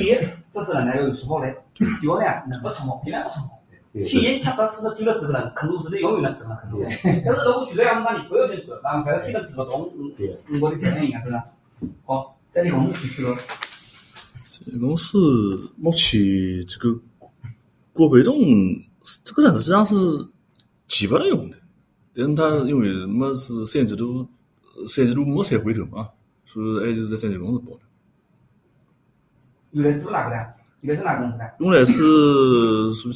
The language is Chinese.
一，这是人家有说好的；第二呢，能不成功，尽量不成功。起因确实是举了这个人，坑路是永远能这个坑路。但是如果觉得要把你不要点做，然后在这体能不动，我的天哪，应该是好，在你公司去了。 这公司目前这个郭培栋这个人实际上是几不能用的，但是他因为没是三季度没才回头嘛，所以还是在三季公司报的。 原来是哪个的？原来是哪个公司的？ 原来是